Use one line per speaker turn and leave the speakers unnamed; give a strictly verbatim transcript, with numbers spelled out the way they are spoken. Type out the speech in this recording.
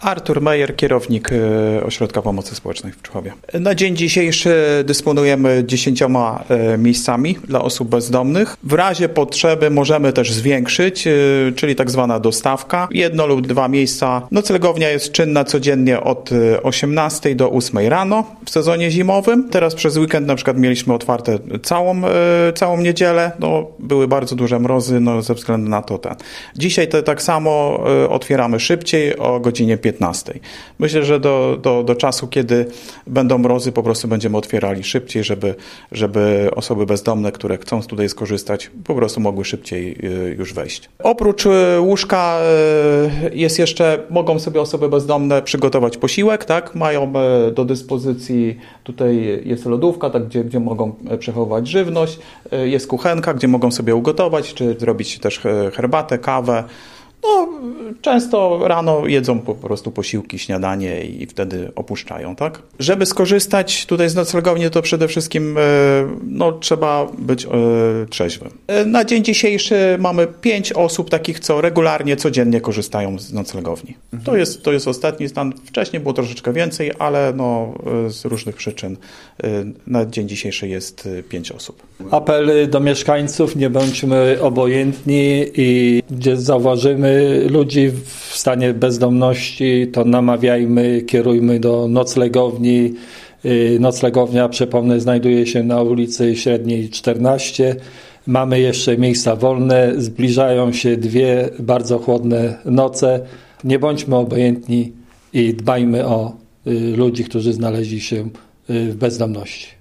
Artur Meyer, kierownik Ośrodka Pomocy Społecznej w Czchowie. Na dzień dzisiejszy dysponujemy dziesięcioma miejscami dla osób bezdomnych. W razie potrzeby możemy też zwiększyć, czyli tak zwana dostawka. Jedno lub dwa miejsca. Noclegownia jest czynna codziennie od osiemnastej do ósmej rano w sezonie zimowym. Teraz przez weekend na przykład mieliśmy otwarte całą, całą niedzielę. No, były bardzo duże mrozy, no, ze względu na to ten. Dzisiaj to tak samo otwieramy szybciej o godzinie piętnastej. Myślę, że do, do, do czasu, kiedy będą mrozy, po prostu będziemy otwierali szybciej, żeby, żeby osoby bezdomne, które chcą tutaj skorzystać, po prostu mogły szybciej już wejść. Oprócz łóżka jest jeszcze, mogą sobie osoby bezdomne przygotować posiłek, tak? Mają do dyspozycji, tutaj jest lodówka, tak, gdzie, gdzie mogą przechowywać żywność, jest kuchenka, gdzie mogą sobie ugotować, czy zrobić też herbatę, kawę. No, często rano jedzą po prostu posiłki, śniadanie i wtedy opuszczają, tak? Żeby skorzystać tutaj z noclegowni, to przede wszystkim no, trzeba być e, trzeźwym. Na dzień dzisiejszy mamy pięć osób takich, co regularnie, codziennie korzystają z noclegowni. Mhm. To jest, to jest ostatni stan. Wcześniej było troszeczkę więcej, ale no, z różnych przyczyn na dzień dzisiejszy jest pięć osób.
Apel do mieszkańców, nie bądźmy obojętni i gdzie zauważymy ludzi w stanie bezdomności, to namawiajmy, kierujmy do noclegowni. Noclegownia, przypomnę, znajduje się na ulicy Średniej czternaście. Mamy jeszcze miejsca wolne, zbliżają się dwie bardzo chłodne noce. Nie bądźmy obojętni i dbajmy o ludzi, którzy znaleźli się w bezdomności.